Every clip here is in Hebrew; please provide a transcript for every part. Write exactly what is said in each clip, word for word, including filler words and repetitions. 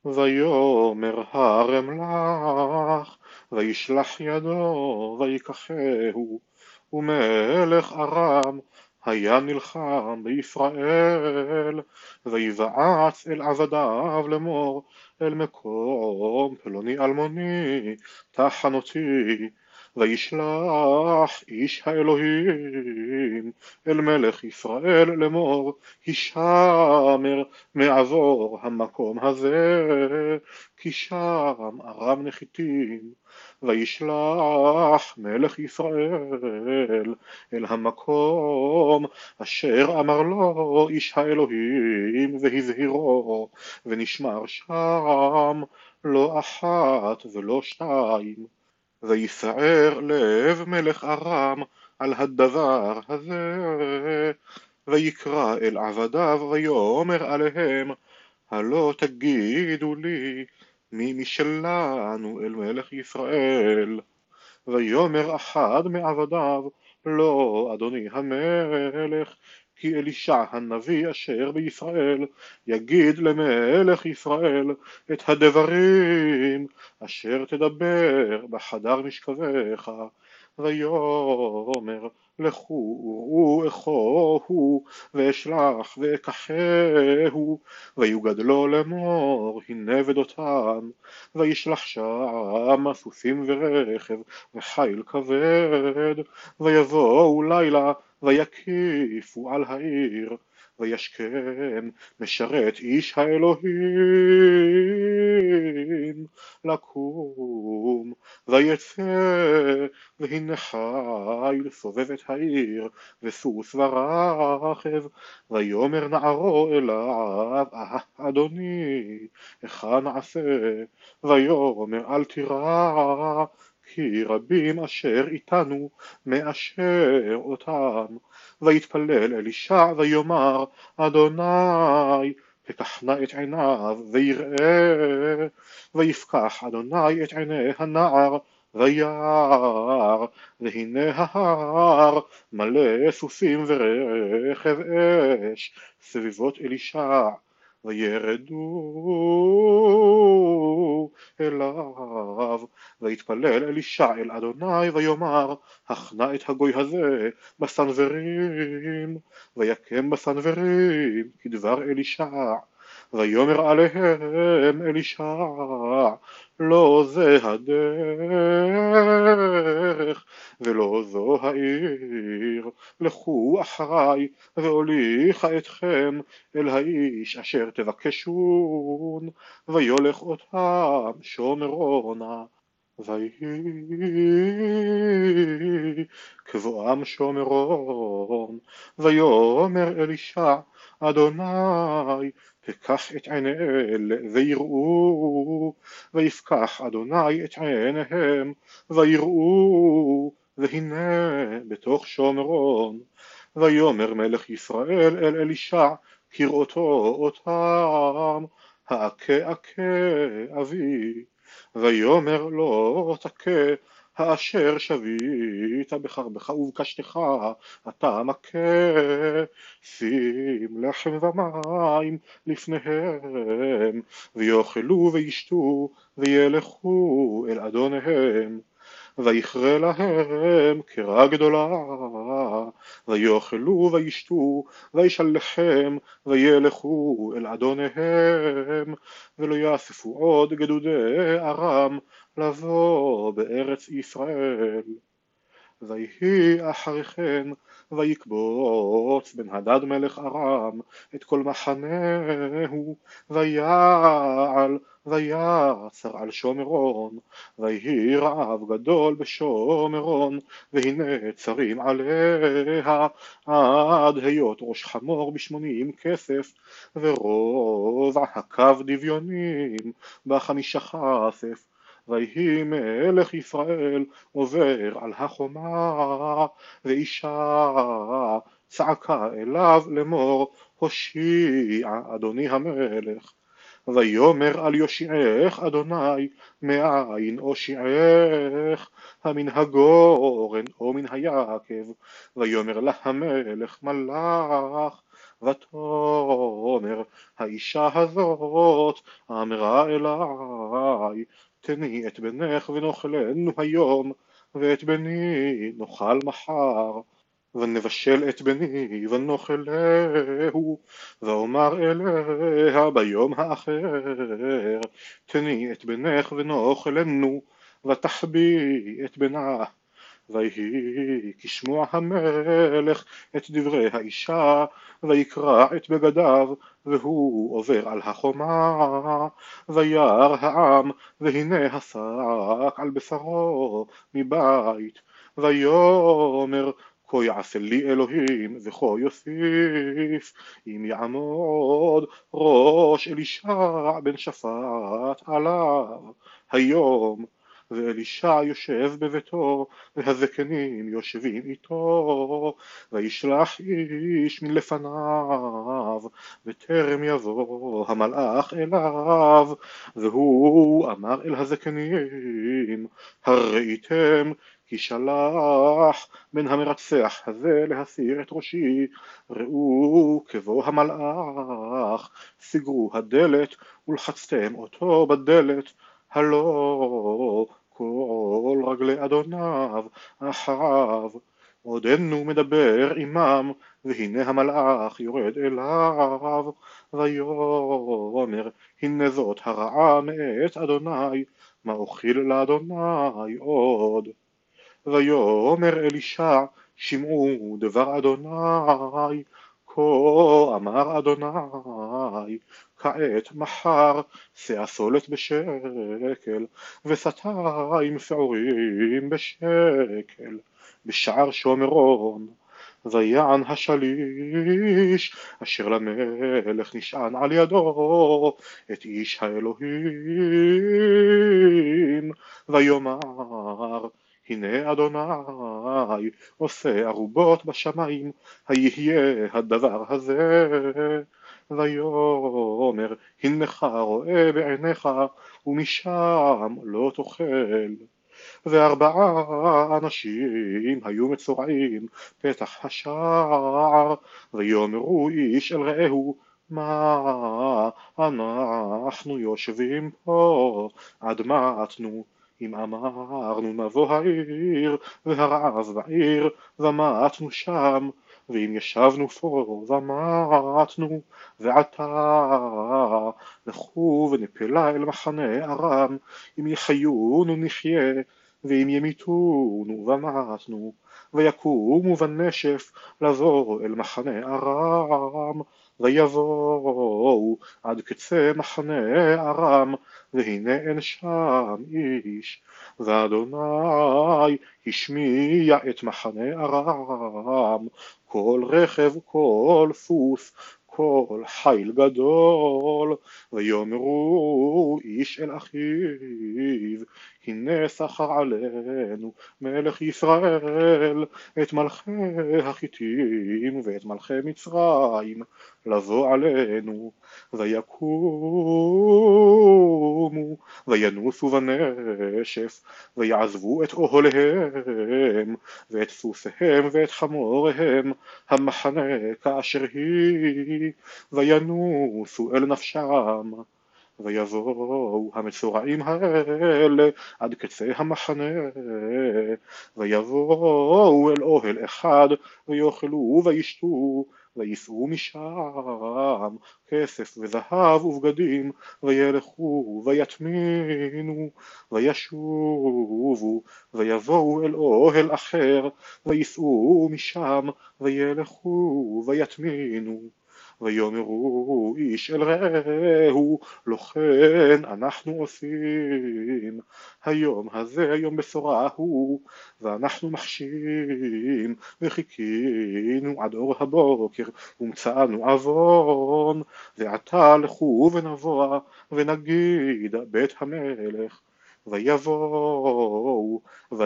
ויאמר הרמלך, וישלח ידו, ויקחהו, ומלך ארם היה נלחם בישראל, ויבעץ אל עבדיו לאמור, אל מקום פלוני אלמוני תחנותי, וישלח איש האלוהים אל מלך ישראל לאמור, הישמר מעבור המקום הזה, כי שם ארם נחיתים. וישלח מלך ישראל אל המקום אשר אמר לו איש האלוהים, והזהירו, ונשמר שם לא אחת ולא שתיים. ויסער לב מלך ארם על הדבר הזה, ויקרא אל עבדיו ויאמר עליהם, הלא תגידו לי מי משלנו אל מלך ישראל. ויאמר אחד מעבדיו, לא אדוני המלך, כי אלישע הנביא אשר בישראל יגיד למלך ישראל את הדברים אשר תדבר בחדר משכבך. ויאמר, לכו וראו איכו הוא, ואשלח ואקחהו, ויוגדלו לאמור, הנה בדותן. וישלח שם סוסים ורכב וחיל כבד, ויבואו לילה ויקיפו על העיר, וישכם משרת איש האלוהים לקום, ויצא, והנה חיל סובב את העיר, וסוס ורכב. ויאמר נערו אליו, אה אדוני, היכן נעשה? ויאמר אל תירא, כי רבים אשר איתנו מאשר אותם. ויתפלל אלישע ויאמר, אדוני פקח נא את עיניו ויראה. ויפקח אדוני את עיני הנער וירא, והנה ההר מלא סוסים ורכב אש סביבות אלישע. וירדו אליו, ויתפלל אלישע אל אדוני ויאמר, הכנה את הגוי הזה בסנוורים. ויקם בסנוורים כדבר אלישע. ויאמר עליהם אלישע, לא זה הדרך ולא זו העיר, לכו אחריי ואוליך אתכם אל האיש אשר תבקשון. ויולך אותם שומרונה. ויהי כבואם שומרון. ויאמר אלישע, אדוני פקח את עיני אלה ויראו. ויפקח אדוני את עיניהם ויראו, והנה בתוך שומרון. ויאמר מלך ישראל אל אלישע כראותו אותם, האכה אכה אבי. ויאמר לו תכה, האשר שבית בחרבך ובקשתך אתה מכה. שים לחם ומים לפניהם, ויאכלו וישתו וילכו אל אדוניהם. ויכרה להם קרע גדולה, ויאכלו וישתו, וישלחם וילכו אל אדוניהם, ולא יאספו עוד גדודי ארם לבוא בארץ ישראל. ויהי אחרי כן, ויקבוץ בן הדד מלך ארם את כל מחנהו, ויעל ויצר על שומרון. ויהי רעב גדול בשומרון, והנה צרים עליה, עד היות ראש חמור בשמונים כסף, ורובע הקו דביונים בחמישה כסף. ויהי מלך ישראל עובר על החומה, ואישה צעקה אליו לאמור, הושיע אדוני המלך. ויאמר על יושיעך אדוני, מאין אושיעך, המן הגורן או מן היקב? ויאמר לה המלך, מלאך. ותאמר האישה הזאת אמרה אליי, תני את בנך ונאכלנו היום, ואת בני נאכל מחר, ונבשל את בני ונאכלהו, ואומר אליה ביום האחר, תני את בנך ונאכלנו, ותחביא את בנה. ויהי כשמוע המלך את דברי האישה, ויקרע את בגדיו, והוא עובר על החומה. וירא העם, והנה השק על בשרו מבית, ויאמר כה יעשה לי אלוהים וכה יוסיף, אם יעמוד ראש אלישע בן שפט עליו היום. ואלישע יושב בביתו, והזקנים יושבים איתו, וישלח איש מלפניו, וטרם יבוא המלאך אליו, והוא אמר אל הזקנים, הראיתם כי שלח בן המרצח הזה להסיר את ראשי, ראו כבוא המלאך, סגרו הדלת ולחצתם אותו בדלת, הלא כל רגלי אדוניו אחריו. עודנו מדבר עמם, והנה המלאך יורד אליו, ויאמר הנה זאת הרעה מאת אדוני, מה אוכיל לאדוני עוד. ויאמר אלישע, שמעו דבר אדוני, כה אמר אדוני, כעת מחר שא סולת בשקל, וסתיים שעורים בשקל, בשער שומרון. ויען השליש אשר למלך נשען על ידו את איש האלוהים, ויאמר הנה אדוני עושה ערובות בשמיים, היהיה הדבר הזה. ויאמר הנך רואה בעיניך, ומשם לא תאכל. וארבעה אנשים היו מצורעים פתח השער, ויאמרו איש אל רעהו, מה אנחנו יושבים פה עד מתנו? אם אמרנו נבוא העיר, והרעב בעיר ומתנו שם, ואם ישבנו פה ומתנו, ועתה לכו ונפלה אל מחנה ארם, אם יחיונו נחיה, ואם ימיתונו ומתנו. ויקומו בנשף לבוא אל מחנה ארם, ויבואו עד קצה מחנה ארם, והנה אין שם איש. ואדוני השמיע את מחנה ארם, כל רכב, כל סוס, כל חיל גדול, ויאמרו איש אל אחיו, הנה שכר עלינו מלך ישראל את מלכי החיתים ואת מלכי מצרים לבוא עלינו. ויקומו וינוסו בנשף, ויעזבו את אוהליהם ואת סוסיהם ואת חמוריהם המחנה כאשר היא, וינוסו אל נפשם. ויבואו המצורעים האלה עד קצה המחנה, ויבואו אל אוהל אחד, ויאכלו וישתו, ויישאו משם כסף וזהב ובגדים, וילכו ויטמינו, וישובו, ויבואו אל אוהל אחר, ויישאו משם, וילכו ויטמינו. ויאמרו איש אל רעהו, לא כן אנחנו עושים. היום הזה יום בשורה הוא, ואנחנו מחשים וחיכינו עד אור הבוקר, ומצאנו עוון. ועתה לכו ונבוא ונגיד בית המלך. ויבואו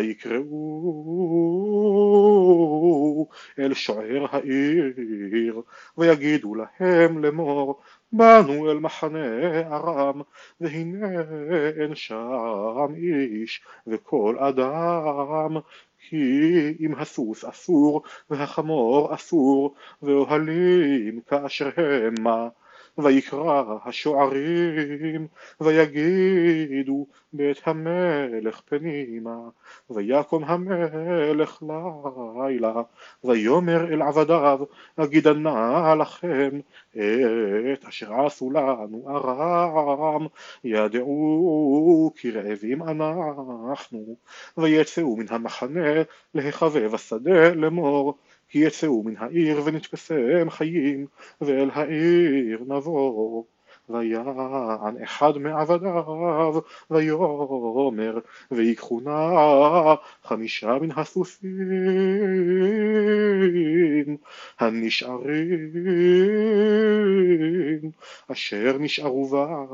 ויקראו אל שוער העיר, ויגידו להם לאמור, באנו אל מחנה ארם, והנה אין שם איש וכל אדם, כי אם הסוס אסור והחמור אסור ואוהלים כאשר המה, ויקרא השוערים ויגידו בית המלך פנימה, ויקום המלך לילה ויאמר אל עבדיו אגידנה לכם את אשר עשו לנו ארם, ידעו כי רעבים אנחנו, ויצאו מן המחנה להיחבב השדה לאמור, כי יצאו מן העיר ונתפסם חיים ואל העיר נבוא. ויען אחד מעבדיו ויאמר ויקחו נא חמישה מן הסוסים הנשארים אשר נשארו בה,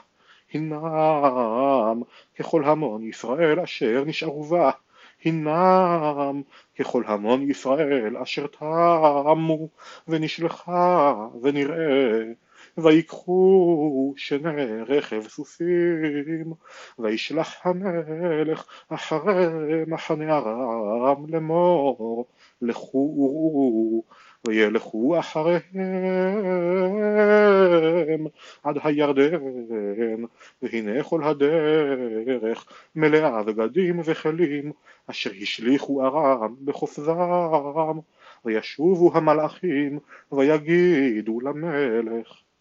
הנם ככל המון ישראל אשר נשארו בה, הנם ככל המון ישראל אשר תמו, ונשלחה ונראה ויקחו שני רכב סוסים, וישלח המלך אחרי מחנה ארם לאמור לכו וראו, וילכו אחריהם עד הירדן, והנה כל הדרך מלאה בגדים וכלים אשר השליכו ארם בחופזם, וישובו המלאכים ויגידו למלך